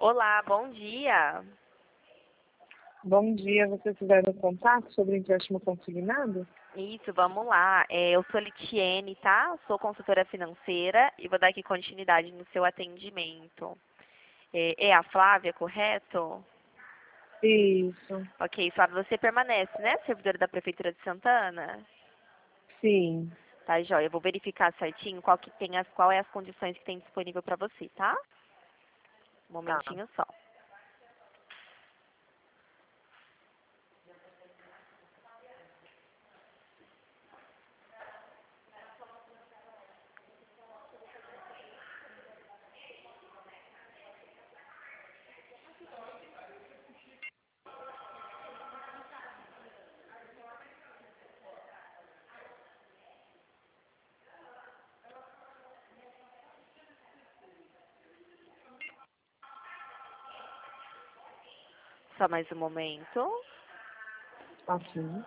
Olá, bom dia. Bom dia, vocês fizeram contato sobre empréstimo consignado? Isso, vamos lá. Eu sou Litiene, tá? Sou consultora financeira e vou dar aqui continuidade no seu atendimento. É a Flávia, correto? Isso, Ok, Flávia, você permanece, né? Servidora da Prefeitura de Santana? sim, Tá, joia. Eu vou verificar certinho qual é as condições que tem disponível para você, tá? Um tá. momentinho só. Só mais um momento. Assim.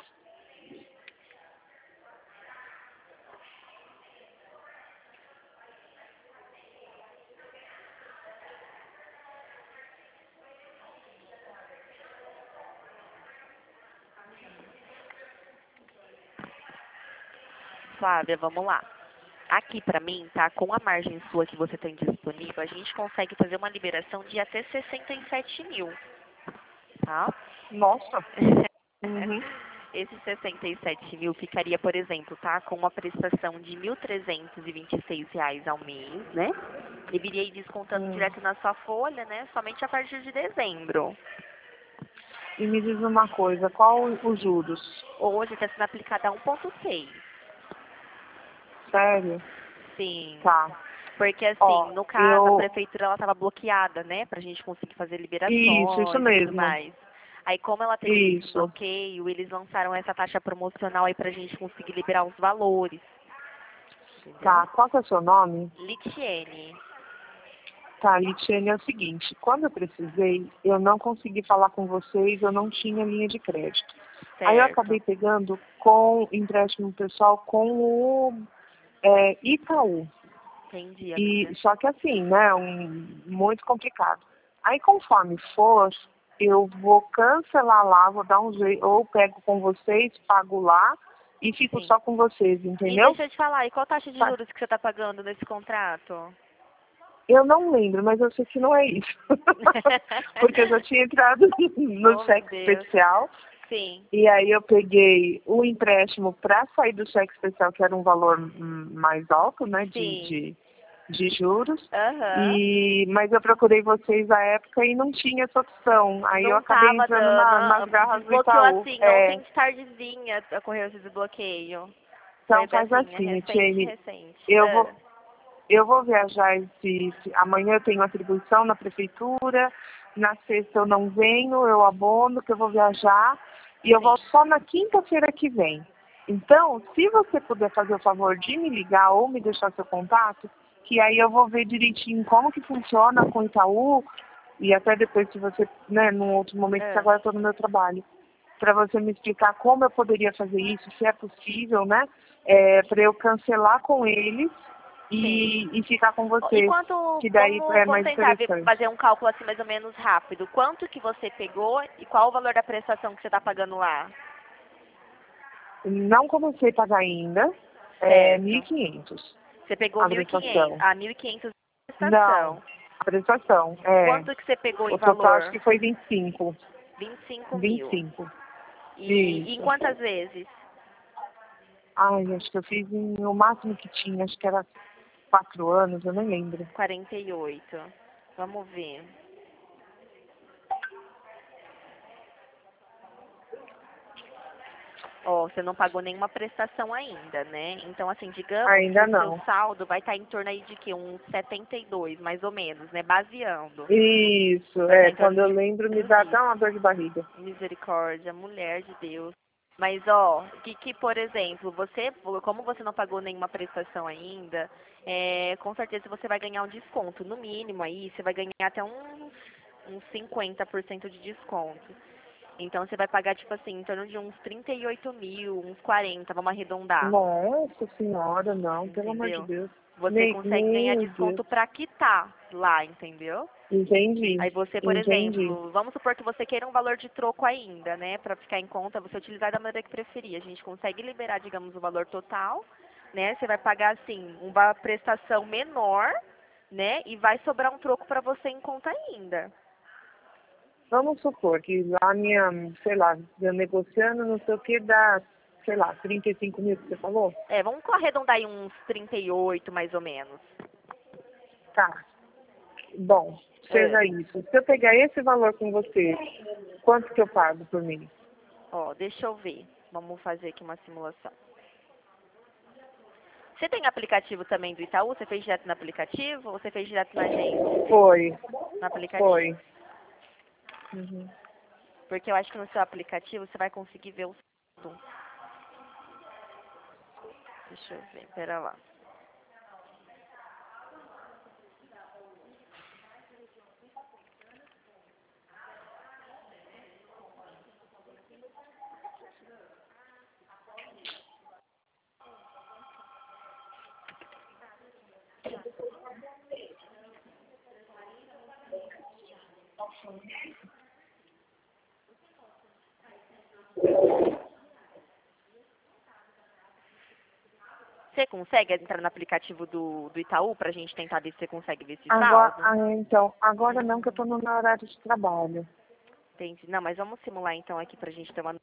Flávia, vamos lá. Aqui para mim, tá? Com a margem sua que você tem disponível, a gente consegue fazer uma liberação de até 67 mil, tá? Nossa. Uhum. Esses 67 mil ficaria, por exemplo, tá? Com uma prestação de R$ 1.326 ao mês, né? E viria aí descontando Hum. direto na sua folha, né? Somente a partir de dezembro. E me diz uma coisa, qual os juros? Hoje está sendo aplicada a 1,6. Sério? Sim. Tá. Porque assim, Ó, no caso, a eu. prefeitura ela estava bloqueada, né, pra gente conseguir fazer Isso liberações e tudo mesmo. mais. Aí como ela teve esse Isso. bloqueio, eles lançaram essa taxa promocional aí pra gente conseguir liberar os valores, entendeu? Tá, qual que é o seu nome? Litiene, Tá, Litiane, é o seguinte, quando eu precisei, eu não consegui falar com vocês, eu não tinha linha de crédito. Aí eu acabei certo. pegando com empréstimo pessoal com o Itaú. Entendi, E amiga. só que assim, né, muito complicado. Aí conforme for, eu vou cancelar lá, vou dar um jeito, ou pego com vocês, pago lá e fico Sim. só com vocês, E entendeu? deixa eu te falar, e qual taxa de Tá. juros que você está pagando nesse contrato? Eu não lembro, mas eu sei que não é isso. Porque eu já tinha entrado no Oh, meu cheque Deus. especial Sim, e aí eu peguei o empréstimo para sair do cheque especial, que era um valor mais alto, né, sim. de juros. Aham. Mas eu procurei vocês à época e não tinha essa opção. Aí eu Não acabei tava entrando dando. nas garras do Desbloqueou Itaú. assim, ontem de tardezinha ocorreu esse desbloqueio. Foi Então faz assim, é assim, recente, Tiene, recente. eu vou, eu vou viajar amanhã eu tenho atribuição na prefeitura, na sexta eu não venho, eu abono que eu vou viajar e eu Sim, volto só na quinta-feira que vem. Então, se você puder fazer o favor de me ligar ou me deixar seu contato, que aí eu vou ver direitinho como que funciona com o Itaú e até depois se você, né, num outro momento, que é, agora eu estou no meu trabalho, para você me explicar como eu poderia fazer isso, se é possível, né, para eu cancelar com eles sim. e ficar com E vocês, quanto, que daí é vamos mais tentar interessante. fazer um cálculo assim mais ou menos rápido. Quanto que você pegou e qual o valor da prestação que você está pagando lá? Não comecei a pagar ainda, Certo. 1.500 Você pegou a 1.500, prestação. 1.500 de Não, prestação. a prestação, Quanto que você pegou em o total acho valor? que foi 25, 25 mil. 25, E em isso. quantas vezes? Ai, acho que eu fiz o máximo que tinha, acho que era 4 anos, eu nem lembro. 48. Vamos ver. Ó, você não pagou nenhuma prestação ainda, né? Então, assim, digamos que Ainda o seu não. saldo vai estar em torno aí de quê? Uns 72, mais ou menos, né? Baseando. Isso, Vai estar em quando torno eu de lembro me menos dá até isso. uma dor de barriga. Misericórdia, mulher de Deus. Mas, ó, por exemplo, você, como você não pagou nenhuma prestação ainda, com certeza você vai ganhar um desconto. No mínimo aí, você vai ganhar até uns 50% de desconto. Então você vai pagar, tipo assim, em torno de uns 38 mil, uns 40, vamos arredondar. Nossa senhora, não, pelo amor de Entendeu? Deus. Você Nem, consegue ganhar meu Deus. desconto para quitar lá, entendeu? Entendi, Aí você, por entendi. exemplo, vamos supor que você queira um valor de troco ainda, né, para ficar em conta, você utilizar da maneira que preferir. A gente consegue liberar, digamos, o valor total, né? Você vai pagar assim uma prestação menor, né, e vai sobrar um troco para você em conta ainda. Vamos supor que a minha, sei lá, eu negociando, não sei o que, dá, sei lá, 35 mil que você falou? É, vamos arredondar aí uns 38 mais ou menos. Tá, bom, É. seja isso. Se eu pegar esse valor com você, quanto que eu pago por mês? Ó, deixa eu ver. Vamos fazer aqui uma simulação. Você tem aplicativo também do Itaú? Você fez direto no aplicativo ou você fez direto na agência? Foi, No aplicativo. foi. Uhum. Porque eu acho que no seu aplicativo você vai conseguir ver o saldo. Deixa eu ver, pera lá. Você consegue entrar no aplicativo do Itaú pra gente tentar ver se você consegue ver esse Agora, saldo? então, agora não que eu tô no meu horário de trabalho. Entendi. Não, mas vamos simular então aqui pra gente ter uma...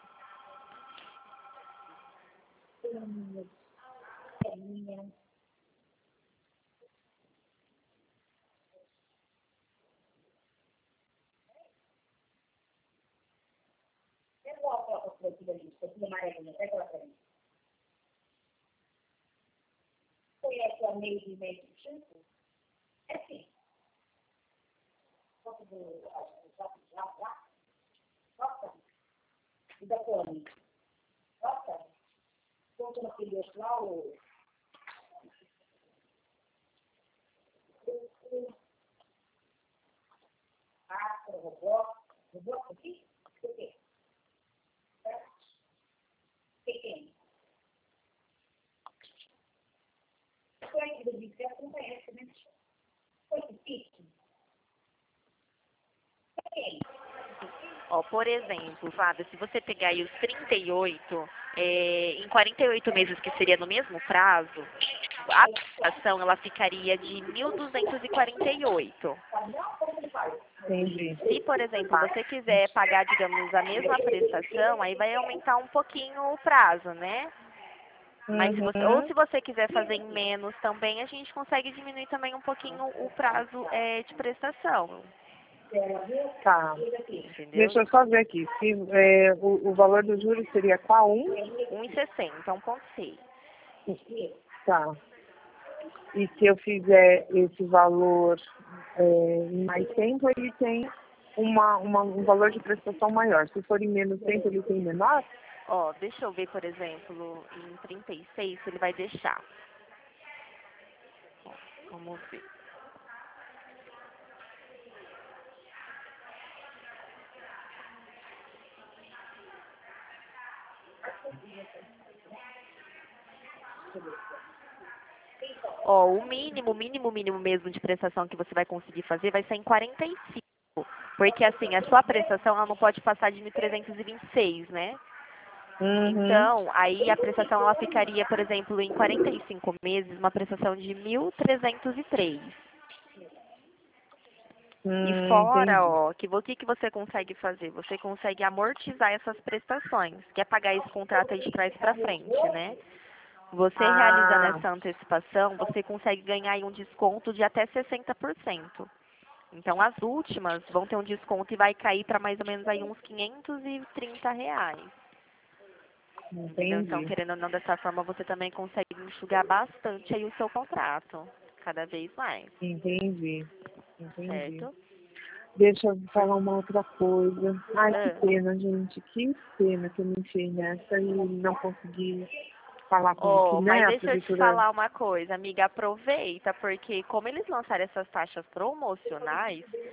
Ó, por exemplo, Flávia, se você pegar aí os 38, em 48 meses, que seria no mesmo prazo, a prestação ela ficaria de 1.248. Entendi. Se, por exemplo, você quiser pagar, digamos, a mesma prestação, aí vai aumentar um pouquinho o prazo, né? Mas se você, ou Uhum. se você quiser fazer em menos também, a gente consegue diminuir também um pouquinho o prazo de prestação, Tá. entendeu? Deixa eu só ver aqui. Se, o valor do juros seria qual um? 1,60, 1,6. Tá. E se eu fizer esse valor em mais tempo, ele tem um valor de prestação maior. Se for em menos tempo, ele tem menor? Ó, deixa eu ver, por exemplo, em 36 se ele vai deixar. Vamos ver. Ó, o mínimo mesmo de prestação que você vai conseguir fazer vai ser em 45. Porque assim, a sua prestação ela não pode passar de 1.326, né? Uhum. Então, aí a prestação ela ficaria, por exemplo, em 45 meses, uma prestação de 1.303. E fora, Entendi. ó, que o que você consegue fazer? Você consegue amortizar essas prestações, que é pagar esse contrato aí de trás para frente, né? Você realizando Ah, essa antecipação, você consegue ganhar aí um desconto de até 60%. Então, as últimas vão ter um desconto e vai cair para mais ou menos aí uns R$ 530. Entendeu? Então, entendi. querendo ou não, dessa forma você também consegue enxugar bastante aí o seu contrato, cada vez mais, Entendi. Entendi. certo? Deixa eu falar uma outra coisa. Ai, que Ah. pena, gente. Que pena que eu me enfiei nessa e não consegui falar com que, Oh, né, mas a deixa eu te prefeitura. falar uma coisa, amiga, aproveita, porque como eles lançaram essas taxas promocionais,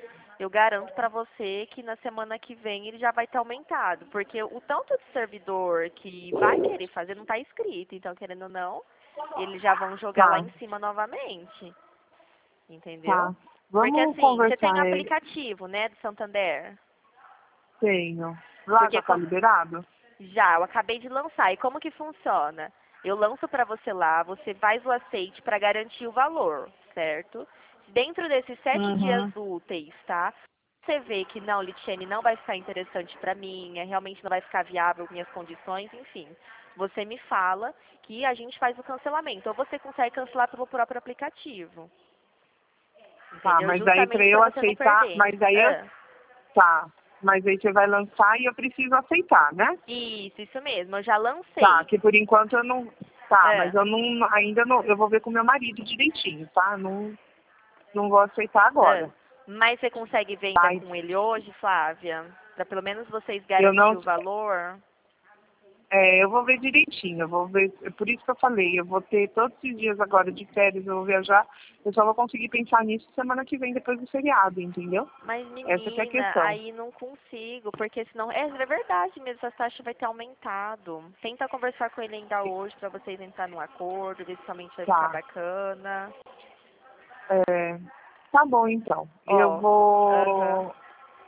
eu garanto para você que na semana que vem ele já vai estar aumentado. Porque o tanto de servidor que vai querer fazer não está escrito. Então, querendo ou não, eles já vão jogar lá Tá, em cima novamente. Entendeu? tá. Porque Vamos assim, você tem o conversar, aplicativo, né, do Santander? tenho. Lá Porque já tá liberado? já, eu acabei de lançar. E como que funciona? Eu lanço para você lá, você faz o aceite para garantir o valor, certo? Dentro desses 7 dias Uhum. úteis, tá? Você vê que não, Litiane, não vai ficar interessante para mim, realmente não vai ficar viável minhas condições, enfim. Você me fala que a gente faz o cancelamento. Ou você consegue cancelar pelo próprio aplicativo. Tá, Entendeu? mas aí pra Justamente eu para você não aceitar, perder. mas aí Ah. tá. Mas aí você vai lançar e eu preciso aceitar, né? Isso mesmo. Eu já Tá, lancei. que por enquanto eu não. Tá, mas Ah. eu não ainda não. Eu vou ver com meu marido direitinho, tá? Não vou aceitar Ah, agora. mas você consegue ver ainda Tá? com ele hoje, Flávia? Para pelo menos vocês Eu garantir não. o valor? Eu vou ver direitinho, eu vou ver, é por isso que eu falei, eu vou ter todos esses dias agora de férias, eu vou viajar, eu só vou conseguir pensar nisso semana que vem, depois do feriado, entendeu? Mas, Essa que é a menina, questão. aí não consigo, porque senão... É verdade mesmo, essa taxa vai ter aumentado. Tenta conversar com ele ainda hoje para vocês entrar num acordo, ver se realmente vai ficar Tá. bacana. É, tá bom então. Eu Ó, aham, vou.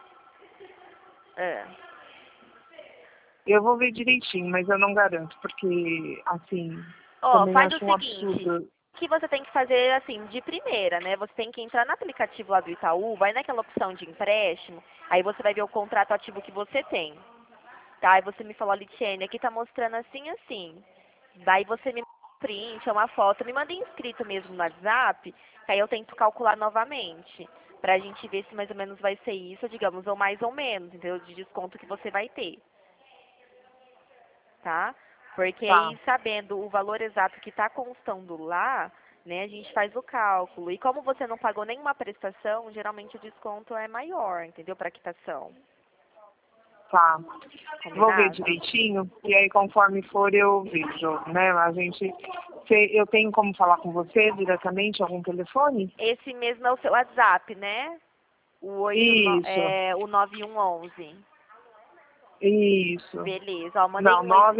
é. Eu vou ver direitinho, mas eu não garanto, porque, assim, Ó, também faz o acho um seguinte, absurdo. o que você tem que fazer, assim, de primeira, né? Você tem que entrar no aplicativo lá do Itaú, vai naquela opção de empréstimo, aí você vai ver o contrato ativo que você tem, tá? Aí você me falou, Litiane, aqui tá mostrando assim, assim. Daí você me manda um print, uma foto, me manda inscrito mesmo no WhatsApp, que aí eu tento calcular novamente, pra gente ver se mais ou menos vai ser isso, digamos, ou mais ou menos, entendeu? De desconto que você vai ter, tá? Porque Tá, aí, sabendo o valor exato que está constando lá, né, a gente faz o cálculo. E como você não pagou nenhuma prestação, geralmente o desconto é maior, entendeu? Para quitação. tá. Vou ver Combinado? direitinho, e aí conforme for eu vejo, né? A gente. Eu tenho como falar com você diretamente, algum telefone? Esse mesmo é o seu WhatsApp, né? Isso, O 9111. isso. Beleza. Ó, mandei Não, um oi.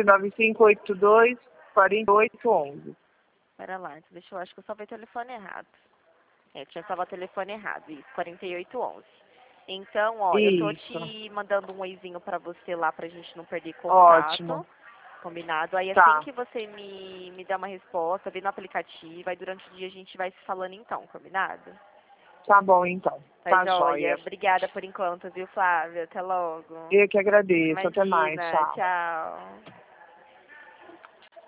99582-4811. Pera lá, deixa eu acho que eu salvei o telefone errado. Tinha salvado o telefone errado, isso, 4811. Então, ó, eu tô Isso, te mandando um oizinho pra você lá pra gente não perder ótimo. contato, combinado? Aí assim Tá, que você me der uma resposta, vem no aplicativo, aí durante o dia a gente vai se falando então, combinado? tá bom então. Tá Tá joia. joia. Obrigada por enquanto, viu, Flávia? Até logo. Eu que agradeço. Até mais. Imagina, Tchau. tchau.